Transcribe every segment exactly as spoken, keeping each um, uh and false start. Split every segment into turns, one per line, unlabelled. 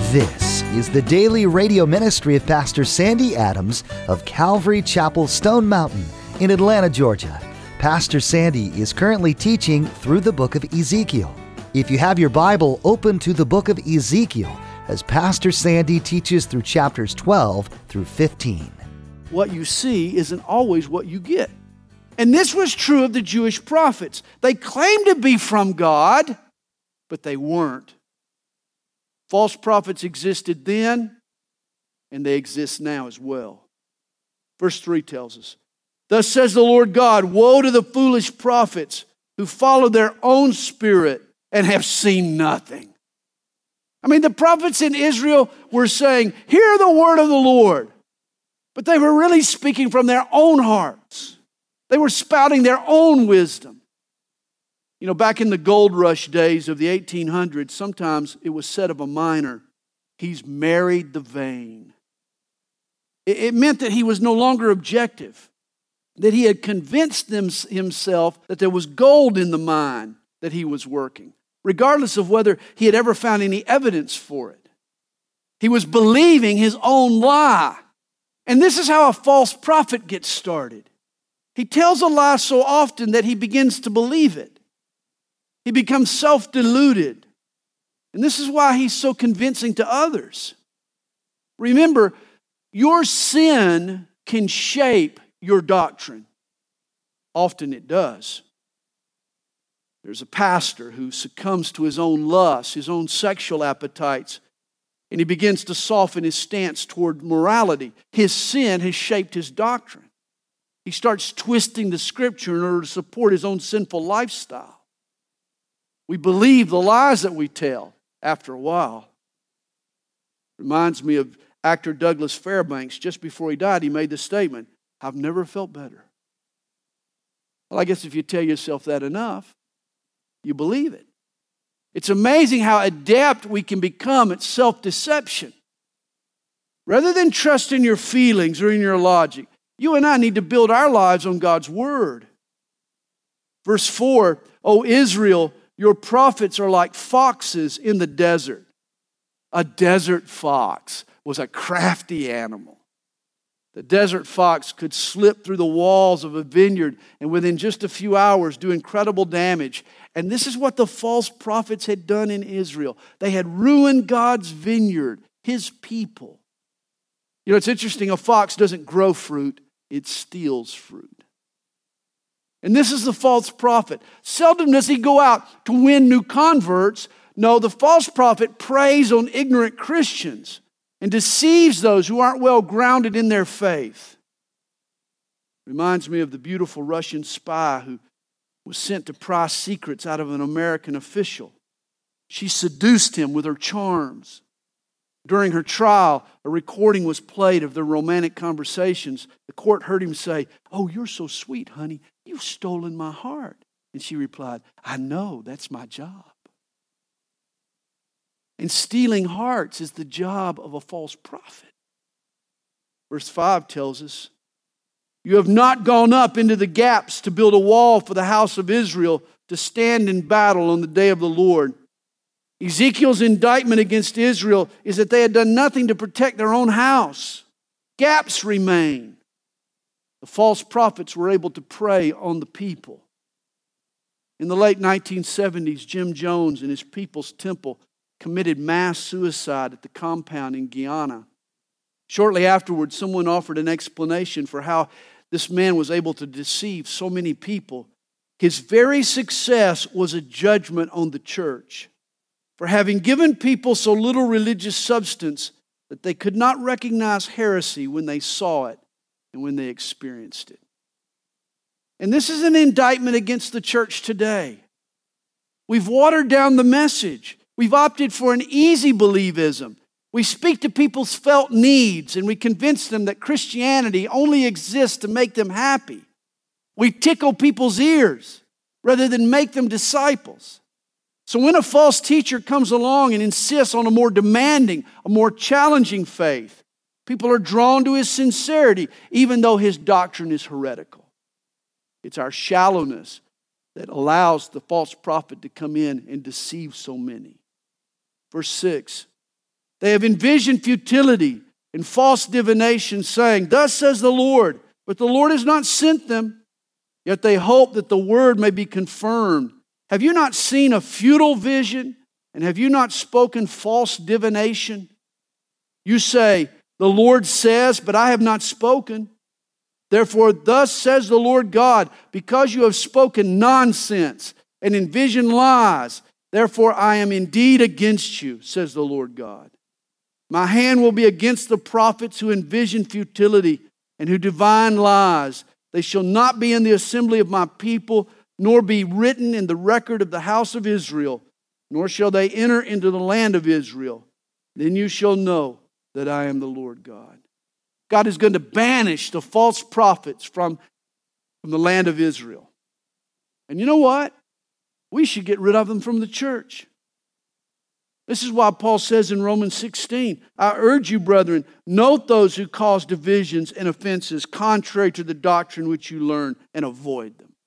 This is the daily radio ministry of Pastor Sandy Adams of Calvary Chapel, Stone Mountain in Atlanta, Georgia. Pastor Sandy is currently teaching through the book of Ezekiel. If you have your Bible, open to the book of Ezekiel as Pastor Sandy teaches through chapters twelve through fifteen.
What you see isn't always what you get. And this was true of the Jewish prophets. They claimed to be from God, but they weren't. False prophets existed then, and they exist now as well. Verse three tells us, "Thus says the Lord God, woe to the foolish prophets who follow their own spirit and have seen nothing." I mean, the prophets in Israel were saying, "Hear the word of the Lord." But they were really speaking from their own hearts. They were spouting their own wisdom. You know, back in the gold rush days of the eighteen hundreds, sometimes it was said of a miner, he's married the vein. It, it meant that he was no longer objective, that he had convinced them, himself that there was gold in the mine that he was working, regardless of whether he had ever found any evidence for it. He was believing his own lie. And this is how a false prophet gets started. He tells a lie so often that he begins to believe it. He becomes self-deluded. And this is why he's so convincing to others. Remember, your sin can shape your doctrine. Often it does. There's a pastor who succumbs to his own lusts, his own sexual appetites, and he begins to soften his stance toward morality. His sin has shaped his doctrine. He starts twisting the Scripture in order to support his own sinful lifestyle. We believe the lies that we tell after a while. Reminds me of actor Douglas Fairbanks. Just before he died, he made the statement, "I've never felt better." Well, I guess if you tell yourself that enough, you believe it. It's amazing how adept we can become at self-deception. Rather than trust in your feelings or in your logic, you and I need to build our lives on God's Word. Verse four, "O Israel, your prophets are like foxes in the desert." A desert fox was a crafty animal. The desert fox could slip through the walls of a vineyard and within just a few hours do incredible damage. And this is what the false prophets had done in Israel. They had ruined God's vineyard, His people. You know, it's interesting, a fox doesn't grow fruit, it steals fruit. And this is the false prophet. Seldom does he go out to win new converts. No, the false prophet preys on ignorant Christians and deceives those who aren't well grounded in their faith. Reminds me of the beautiful Russian spy who was sent to pry secrets out of an American official. She seduced him with her charms. During her trial, a recording was played of their romantic conversations. The court heard him say, "Oh, you're so sweet, honey. You've stolen my heart." And she replied, "I know, that's my job." And stealing hearts is the job of a false prophet. Verse five tells us, "You have not gone up into the gaps to build a wall for the house of Israel to stand in battle on the day of the Lord." Ezekiel's indictment against Israel is that they had done nothing to protect their own house. Gaps remain. The false prophets were able to prey on the people. In the late nineteen seventies, Jim Jones and his People's Temple committed mass suicide at the compound in Guyana. Shortly afterwards, someone offered an explanation for how this man was able to deceive so many people. His very success was a judgment on the church for having given people so little religious substance that they could not recognize heresy when they saw it and when they experienced it. And this is an indictment against the church today. We've watered down the message. We've opted for an easy believism. We speak to people's felt needs and we convince them that Christianity only exists to make them happy. We tickle people's ears rather than make them disciples. So when a false teacher comes along and insists on a more demanding, a more challenging faith, people are drawn to his sincerity, even though his doctrine is heretical. It's our shallowness that allows the false prophet to come in and deceive so many. Verse six, They have envisioned futility and false divination, saying, thus says the Lord, but the Lord has not sent them. Yet they hope that the word may be confirmed. Have you not seen a futile vision? And have you not spoken false divination? You say, the Lord says, but I have not spoken. Therefore, thus says the Lord God, because you have spoken nonsense and envisioned lies, therefore I am indeed against you, says the Lord God. My hand will be against the prophets who envision futility and who divine lies. They shall not be in the assembly of my people, nor be written in the record of the house of Israel, nor shall they enter into the land of Israel. Then you shall know that I am the Lord God. God is going to banish the false prophets from, from the land of Israel. And you know what? We should get rid of them from the church. This is why Paul says in Romans sixteen, I urge you, brethren, note those who cause divisions and offenses contrary to the doctrine which you learn, and avoid them.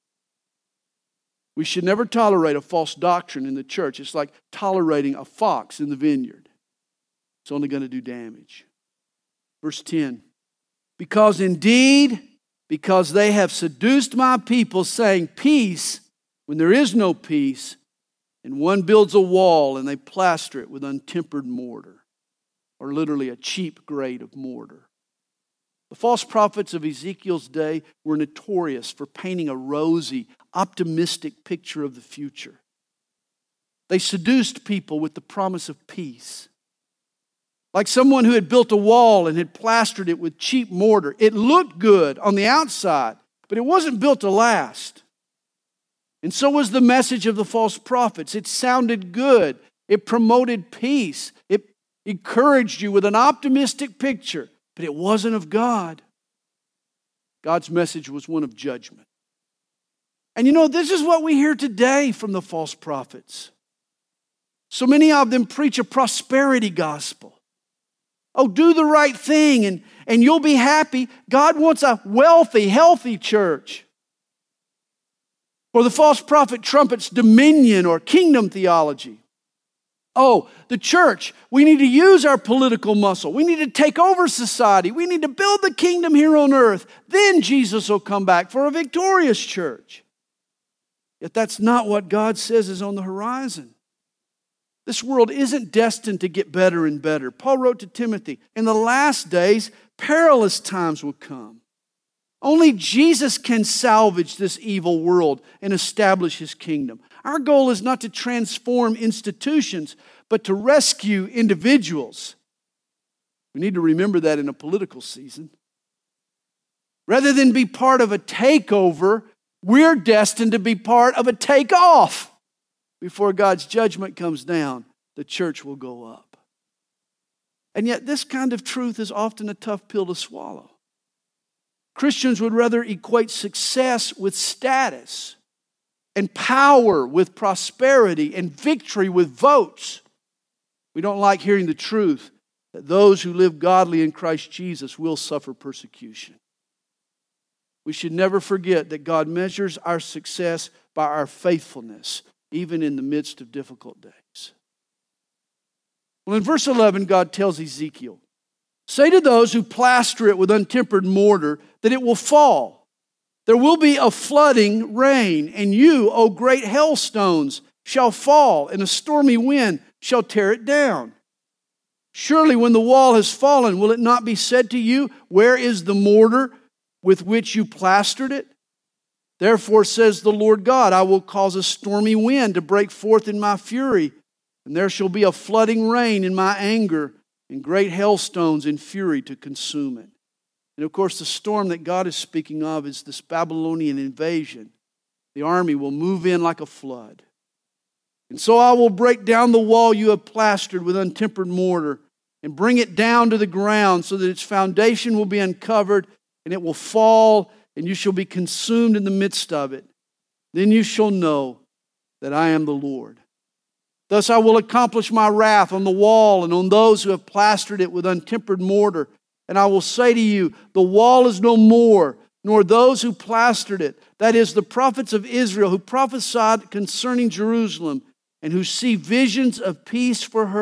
We should never tolerate a false doctrine in the church. It's like tolerating a fox in the vineyard. It's only going to do damage. Verse ten, because indeed, because they have seduced my people, saying peace, when there is no peace, and one builds a wall and they plaster it with untempered mortar, or literally a cheap grade of mortar. The false prophets of Ezekiel's day were notorious for painting a rosy, optimistic picture of the future. They seduced people with the promise of peace. Like someone who had built a wall and had plastered it with cheap mortar. It looked good on the outside, but it wasn't built to last. And so was the message of the false prophets. It sounded good. It promoted peace. It encouraged you with an optimistic picture, but it wasn't of God. God's message was one of judgment. And you know, this is what we hear today from the false prophets. So many of them preach a prosperity gospel. Oh, do the right thing and, and you'll be happy. God wants a wealthy, healthy church. Or the false prophet trumpets dominion or kingdom theology. Oh, the church, we need to use our political muscle. We need to take over society. We need to build the kingdom here on earth. Then Jesus will come back for a victorious church. Yet that's not what God says is on the horizon. This world isn't destined to get better and better. Paul wrote to Timothy, in the last days, perilous times will come. Only Jesus can salvage this evil world and establish His kingdom. Our goal is not to transform institutions, but to rescue individuals. We need to remember that in a political season. Rather than be part of a takeover, we're destined to be part of a takeoff. Before God's judgment comes down, the church will go up. And yet this kind of truth is often a tough pill to swallow. Christians would rather equate success with status, and power with prosperity, and victory with votes. We don't like hearing the truth that those who live godly in Christ Jesus will suffer persecution. We should never forget that God measures our success by our faithfulness, even in the midst of difficult days. Well, in verse eleven, God tells Ezekiel, say to those who plaster it with untempered mortar that it will fall. There will be a flooding rain, and you, O great hailstones, shall fall, and a stormy wind shall tear it down. Surely when the wall has fallen, will it not be said to you, where is the mortar with which you plastered it? Therefore says the Lord God, I will cause a stormy wind to break forth in my fury, and there shall be a flooding rain in my anger, and great hailstones in fury to consume it. And of course, the storm that God is speaking of is this Babylonian invasion. The army will move in like a flood. And so I will break down the wall you have plastered with untempered mortar and bring it down to the ground so that its foundation will be uncovered and it will fall and you shall be consumed in the midst of it. Then you shall know that I am the Lord. Thus I will accomplish my wrath on the wall and on those who have plastered it with untempered mortar. And I will say to you, the wall is no more, nor those who plastered it. That is, the prophets of Israel who prophesied concerning Jerusalem and who see visions of peace for her,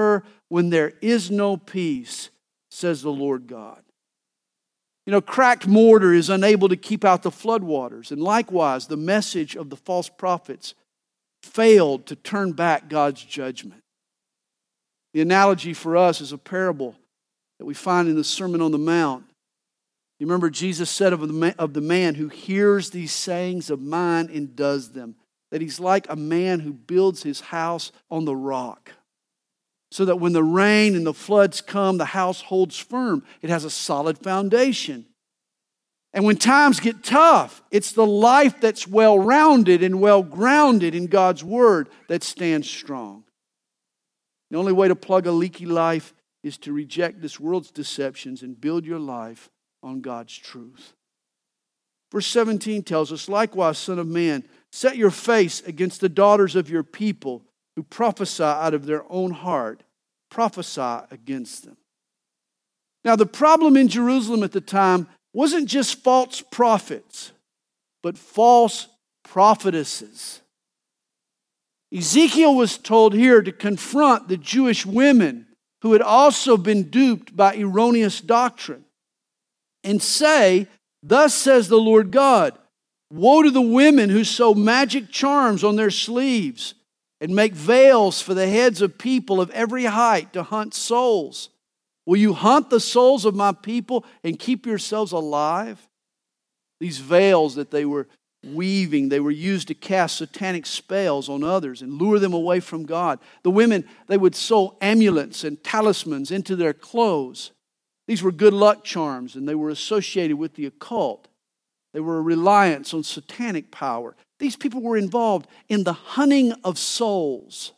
when there is no peace, says the Lord God. You know, cracked mortar is unable to keep out the floodwaters. And likewise, the message of the false prophets failed to turn back God's judgment. The analogy for us is a parable that we find in the Sermon on the Mount. You remember Jesus said of the man, of the man who hears these sayings of mine and does them, that he's like a man who builds his house on the rock, so that when the rain and the floods come, the house holds firm. It has a solid foundation. And when times get tough, it's the life that's well-rounded and well-grounded in God's Word that stands strong. The only way to plug a leaky life is to reject this world's deceptions and build your life on God's truth. Verse seventeen tells us, likewise, Son of man, set your face against the daughters of your people who prophesy out of their own heart. Prophesy against them. Now, the problem in Jerusalem at the time wasn't just false prophets, but false prophetesses. Ezekiel was told here to confront the Jewish women who had also been duped by erroneous doctrine and say, thus says the Lord God, woe to the women who sew magic charms on their sleeves and make veils for the heads of people of every height to hunt souls. Will you hunt the souls of my people and keep yourselves alive? These veils that they were weaving, they were used to cast satanic spells on others and lure them away from God. The women, they would sew amulets and talismans into their clothes. These were good luck charms, and they were associated with the occult. They were a reliance on satanic power. These people were involved in the hunting of souls.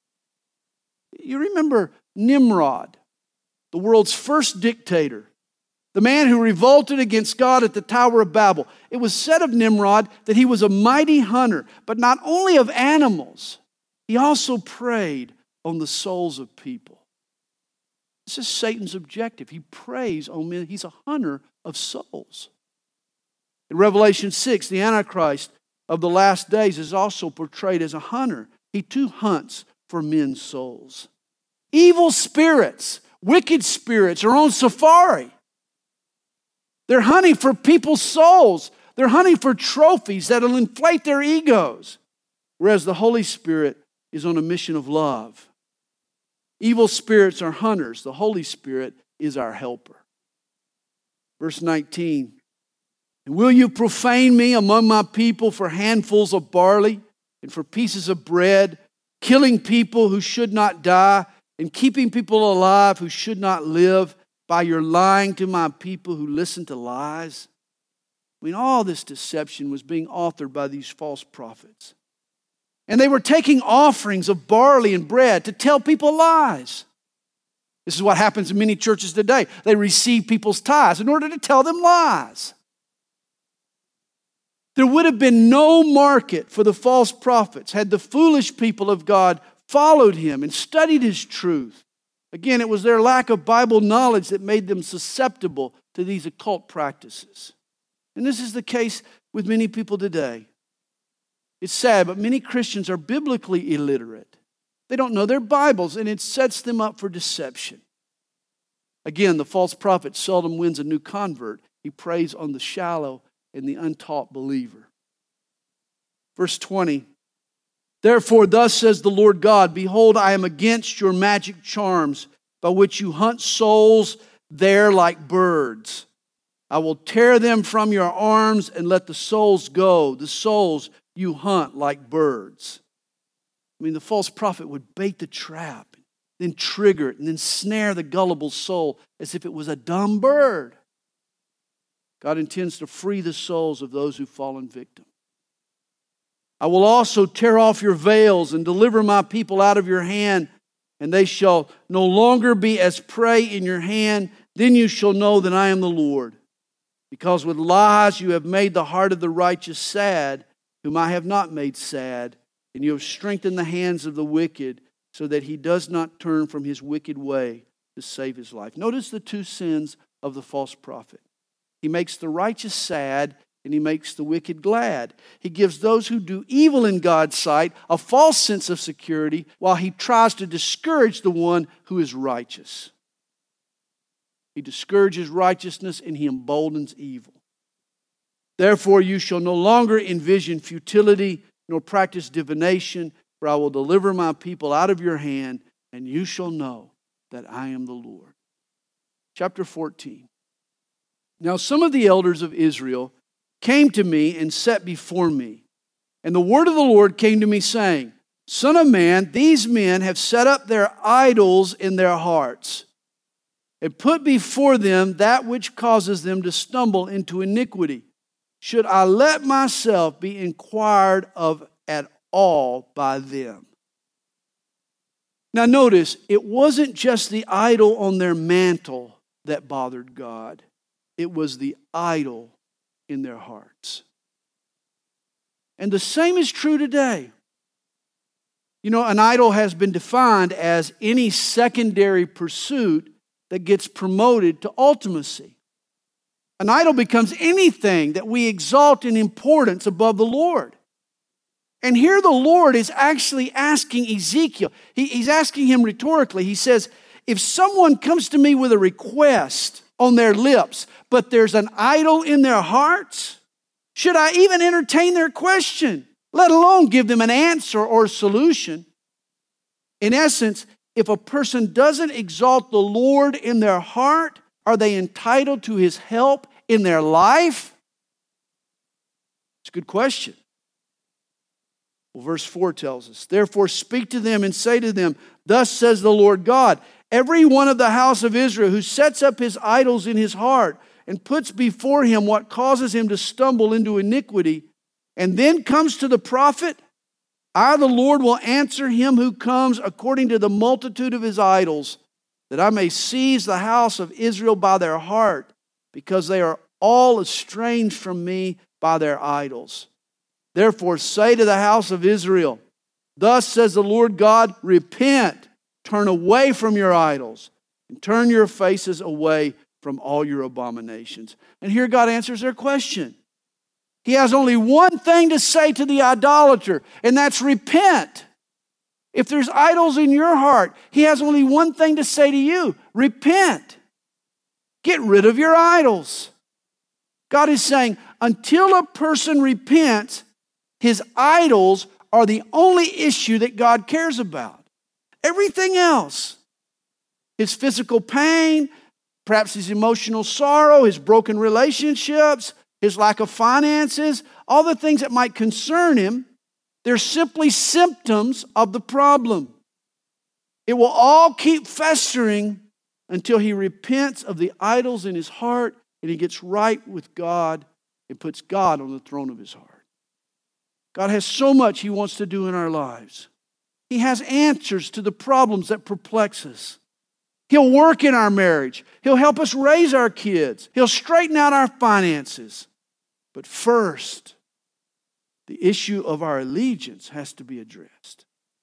You remember Nimrod, the world's first dictator, the man who revolted against God at the Tower of Babel. It was said of Nimrod that he was a mighty hunter, but not only of animals, he also preyed on the souls of people. This is Satan's objective. He preys on men. He's a hunter of souls. In Revelation six, the Antichrist of the last days is also portrayed as a hunter. He too hunts for men's souls. Evil spirits, wicked spirits are on safari. They're hunting for people's souls. They're hunting for trophies that'll inflate their egos. Whereas the Holy Spirit is on a mission of love. Evil spirits are hunters. The Holy Spirit is our helper. Verse nineteen. And will you profane me among my people for handfuls of barley and for pieces of bread, killing people who should not die and keeping people alive who should not live by your lying to my people who listen to lies? I mean, all this deception was being authored by these false prophets. And they were taking offerings of barley and bread to tell people lies. This is what happens in many churches today. They receive people's tithes in order to tell them lies. There would have been no market for the false prophets had the foolish people of God followed him and studied his truth. Again, it was their lack of Bible knowledge that made them susceptible to these occult practices. And this is the case with many people today. It's sad, but many Christians are biblically illiterate. They don't know their Bibles, and it sets them up for deception. Again, the false prophet seldom wins a new convert. He preys on the shallow and the untaught believer. Verse twenty. Therefore, thus says the Lord God, behold, I am against your magic charms, by which you hunt souls there like birds. I will tear them from your arms and let the souls go, the souls you hunt like birds. I mean, the false prophet would bait the trap, then trigger it, and then snare the gullible soul as if it was a dumb bird. God intends to free the souls of those who've fallen victim. I will also tear off your veils and deliver my people out of your hand, and they shall no longer be as prey in your hand. Then you shall know that I am the Lord. Because with lies you have made the heart of the righteous sad, whom I have not made sad, and you have strengthened the hands of the wicked, so that he does not turn from his wicked way to save his life. Notice the two sins of the false prophet. He makes the righteous sad, and he makes the wicked glad. He gives those who do evil in God's sight a false sense of security, while he tries to discourage the one who is righteous. He discourages righteousness and he emboldens evil. Therefore you shall no longer envision futility nor practice divination, for I will deliver my people out of your hand, and you shall know that I am the Lord. Chapter fourteen. Now some of the elders of Israel came to me and sat before me. And the word of the Lord came to me, saying, Son of man, these men have set up their idols in their hearts, and put before them that which causes them to stumble into iniquity. Should I let myself be inquired of at all by them? Now notice, it wasn't just the idol on their mantle that bothered God. It was the idol in their hearts. And the same is true today. You know, an idol has been defined as any secondary pursuit that gets promoted to ultimacy. An idol becomes anything that we exalt in importance above the Lord. And here the Lord is actually asking Ezekiel, he, he's asking him rhetorically. He says, if someone comes to me with a request on their lips, but there's an idol in their hearts, should I even entertain their question, let alone give them an answer or a solution? In essence, if a person doesn't exalt the Lord in their heart, are they entitled to his help in their life? It's a good question. Well, verse four tells us, therefore speak to them and say to them, thus says the Lord God, every one of the house of Israel who sets up his idols in his heart and puts before him what causes him to stumble into iniquity, and then comes to the prophet, I, the Lord, will answer him who comes according to the multitude of his idols, that I may seize the house of Israel by their heart, because they are all estranged from me by their idols. Therefore say to the house of Israel, thus says the Lord God, repent, turn away from your idols, and turn your faces away from all your abominations. And here God answers their question. He has only one thing to say to the idolater, and that's repent. If there's idols in your heart, He has only one thing to say to you, repent. Get rid of your idols. God is saying, until a person repents, his idols are the only issue that God cares about. Everything else, his physical pain, perhaps his emotional sorrow, his broken relationships, his lack of finances, all the things that might concern him, they're simply symptoms of the problem. It will all keep festering until he repents of the idols in his heart and he gets right with God and puts God on the throne of his heart. God has so much He wants to do in our lives. He has answers to the problems that perplex us. He'll work in our marriage. He'll help us raise our kids. He'll straighten out our finances. But first, the issue of our allegiance has to be addressed.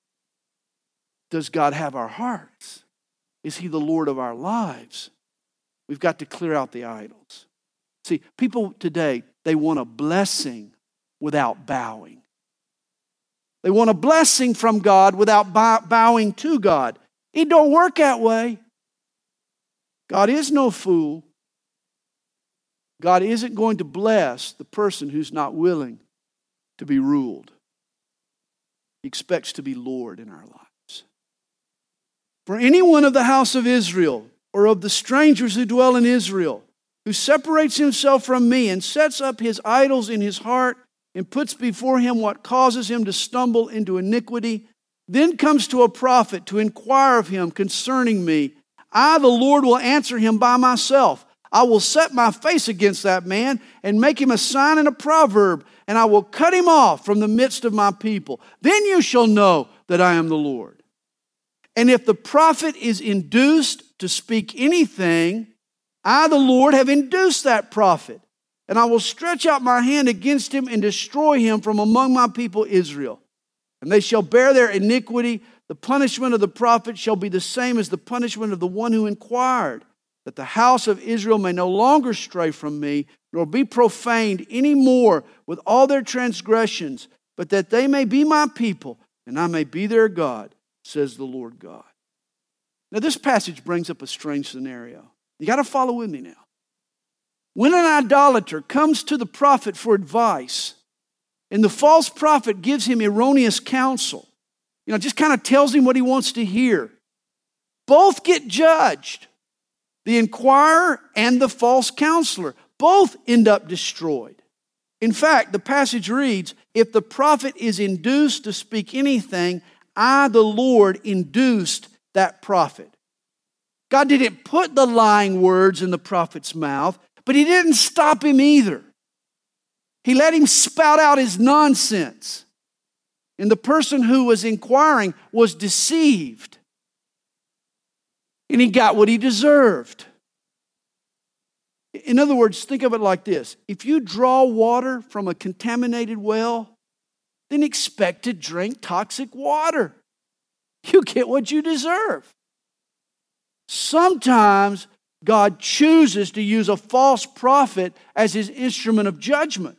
Does God have our hearts? Is He the Lord of our lives? We've got to clear out the idols. See, people today, they want a blessing without bowing. They want a blessing from God without bowing to God. It don't work that way. God is no fool. God isn't going to bless the person who's not willing to be ruled. He expects to be Lord in our lives. For anyone of the house of Israel or of the strangers who dwell in Israel, who separates himself from me and sets up his idols in his heart and puts before him what causes him to stumble into iniquity, then comes to a prophet to inquire of him concerning me, I, the Lord, will answer him by myself. I will set my face against that man and make him a sign and a proverb, and I will cut him off from the midst of my people. Then you shall know that I am the Lord. And if the prophet is induced to speak anything, I, the Lord, have induced that prophet, and I will stretch out my hand against him and destroy him from among my people Israel. And they shall bear their iniquity. The punishment of the prophet shall be the same as the punishment of the one who inquired, that the house of Israel may no longer stray from me, nor be profaned any more with all their transgressions, but that they may be my people, and I may be their God, says the Lord God. Now this passage brings up a strange scenario. You got to follow with me now. When an idolater comes to the prophet for advice, and the false prophet gives him erroneous counsel, you know, just kind of tells him what he wants to hear, both get judged. The inquirer and the false counselor both end up destroyed. In fact, the passage reads, if the prophet is induced to speak anything, I, the Lord, induced that prophet. God didn't put the lying words in the prophet's mouth, but he didn't stop him either. He let him spout out his nonsense. And the person who was inquiring was deceived. And he got what he deserved. In other words, think of it like this. If you draw water from a contaminated well, then expect to drink toxic water. You get what you deserve. Sometimes God chooses to use a false prophet as his instrument of judgment.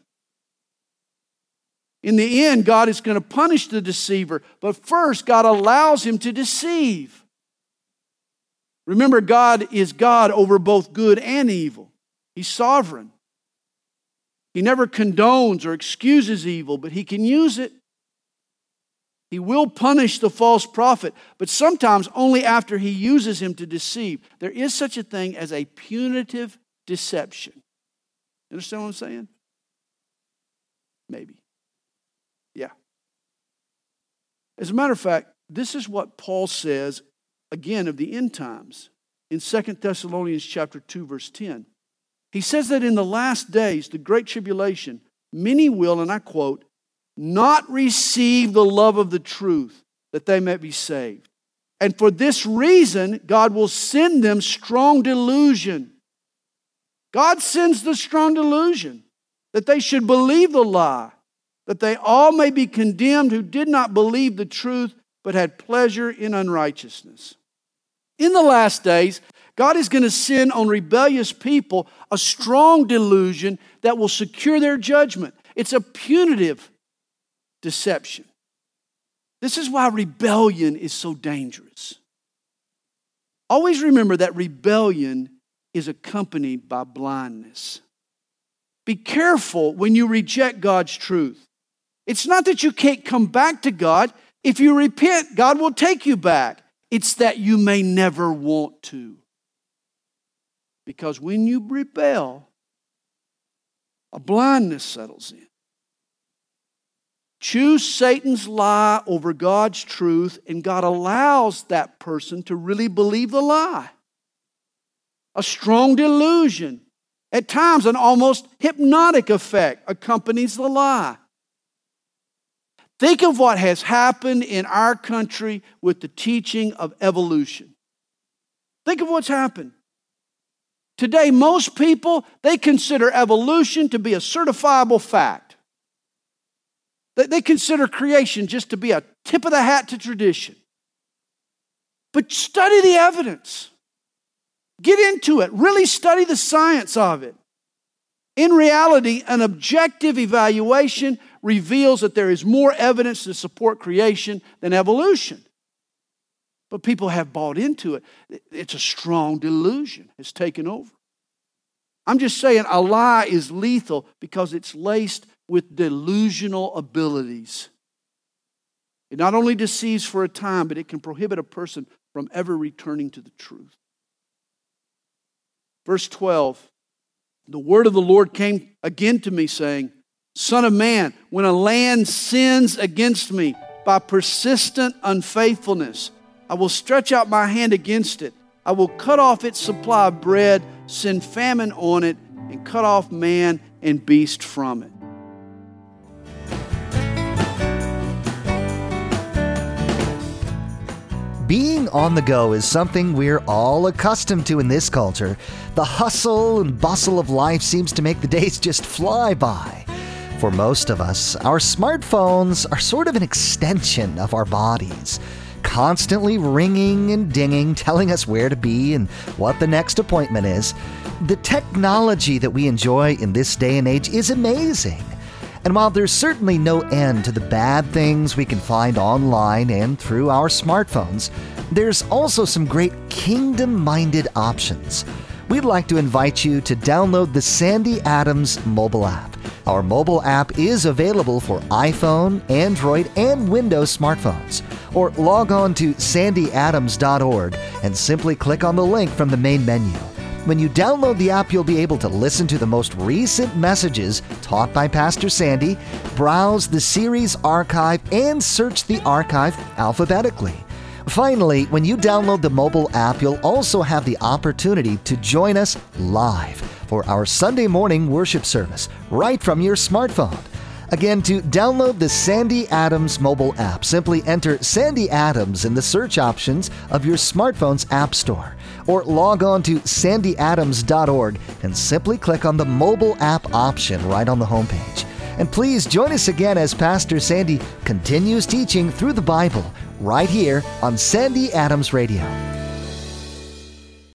In the end, God is going to punish the deceiver, but first God allows him to deceive. Remember, God is God over both good and evil. He's sovereign. He never condones or excuses evil, but he can use it. He will punish the false prophet, but sometimes only after he uses him to deceive. There is such a thing as a punitive deception. You understand what I'm saying? Maybe. Yeah. As a matter of fact, this is what Paul says again of the end times in Second Thessalonians chapter two, verse ten. He says that in the last days, the great tribulation, many will, and I quote, not receive the love of the truth, that they may be saved. And for this reason, God will send them strong delusion. God sends the strong delusion that they should believe the lie, that they all may be condemned who did not believe the truth, but had pleasure in unrighteousness. In the last days, God is going to send on rebellious people a strong delusion that will secure their judgment. It's a punitive deception. This is why rebellion is so dangerous. Always remember that rebellion is accompanied by blindness. Be careful when you reject God's truth. It's not that you can't come back to God. If you repent, God will take you back. It's that you may never want to. Because when you rebel, a blindness settles in. Choose Satan's lie over God's truth, and God allows that person to really believe the lie. A strong delusion, at times an almost hypnotic effect, accompanies the lie. Think of what has happened in our country with the teaching of evolution. Think of what's happened. Today, most people, they consider evolution to be a certifiable fact. They consider creation just to be a tip of the hat to tradition. But study the evidence. Get into it. Really study the science of it. In reality, an objective evaluation reveals that there is more evidence to support creation than evolution. But people have bought into it. It's a strong delusion. It's taken over. I'm just saying a lie is lethal because it's laced with delusional abilities. It not only deceives for a time, but it can prohibit a person from ever returning to the truth. Verse twelve, the word of the Lord came again to me saying, Son of man, when a land sins against me by persistent unfaithfulness, I will stretch out my hand against it. I will cut off its supply of bread, send famine on it, and cut off man and beast from it.
Being on the go is something we're all accustomed to in this culture. The hustle and bustle of life seems to make the days just fly by. For most of us, our smartphones are sort of an extension of our bodies. constantly ringing and dinging, telling us where to be and what the next appointment is. The technology that we enjoy in this day and age is amazing. And while there's certainly no end to the bad things we can find online and through our smartphones, there's also some great kingdom-minded options. We'd like to invite you to download the Sandy Adams mobile app. Our mobile app is available for iPhone, Android, and Windows smartphones. Or log on to sandy adams dot org and simply click on the link from the main menu. When you download the app, you'll be able to listen to the most recent messages taught by Pastor Sandy, browse the series archive, and search the archive alphabetically. Finally, when you download the mobile app, you'll also have the opportunity to join us live for our Sunday morning worship service right from your smartphone. Again, to download the Sandy Adams mobile app, simply enter Sandy Adams in the search options of your smartphone's app store, or log on to sandy adams dot org and simply click on the mobile app option right on the homepage. And please join us again as Pastor Sandy continues teaching through the Bible right here on Sandy Adams Radio.